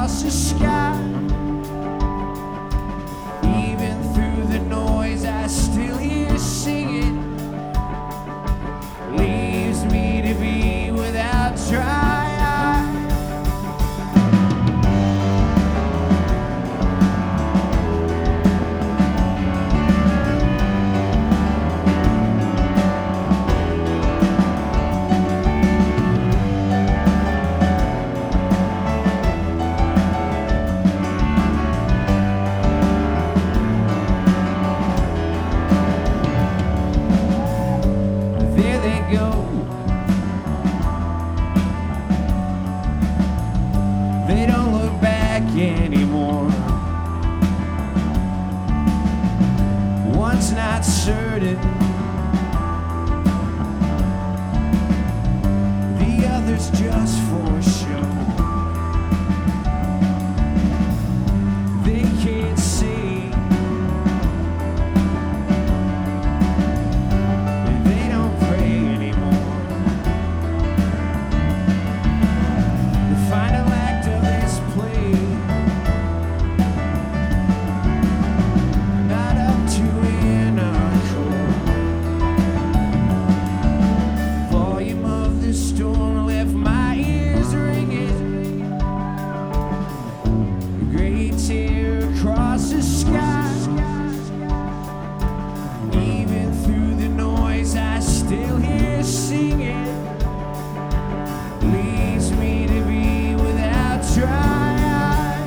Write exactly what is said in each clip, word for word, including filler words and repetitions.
across the sky. Even through the noise, I still hear singing. Leaves me to be without dry eye. There they go. They don't look back anymore. One's not certain, the other's just for show. They can't see, they don't pray anymore. The final act of this play, not up to inner core. Volume of the storm left my ears ringing. A great tear across the sky. Even through the noise, I still hear singing. Leaves me to be without dry eye.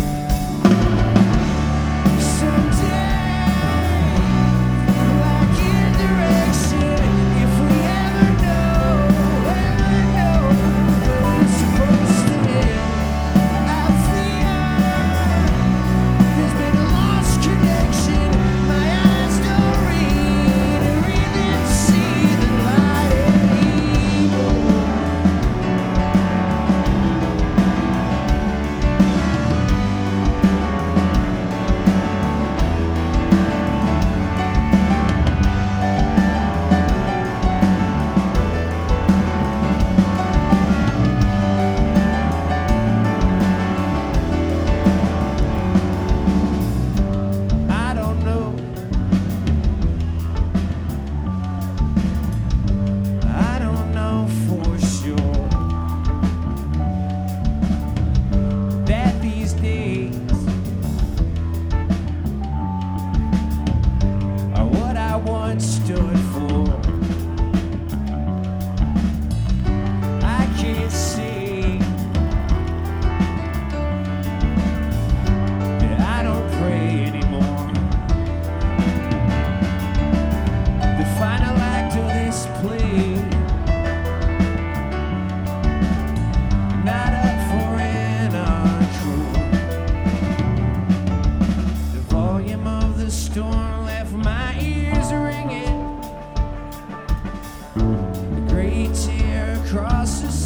Someday, like in direction, if we ever know, ever know where we're supposed to live. I fear there's been a lost connection. My eyes don't read or even see the light anymore. I don't know. I don't know for sure that these days are what I once stood for. I can't see that I don't pray anymore. The final act of this play, not up for inner control. The volume of the storm left my ears ringing. A great tear across the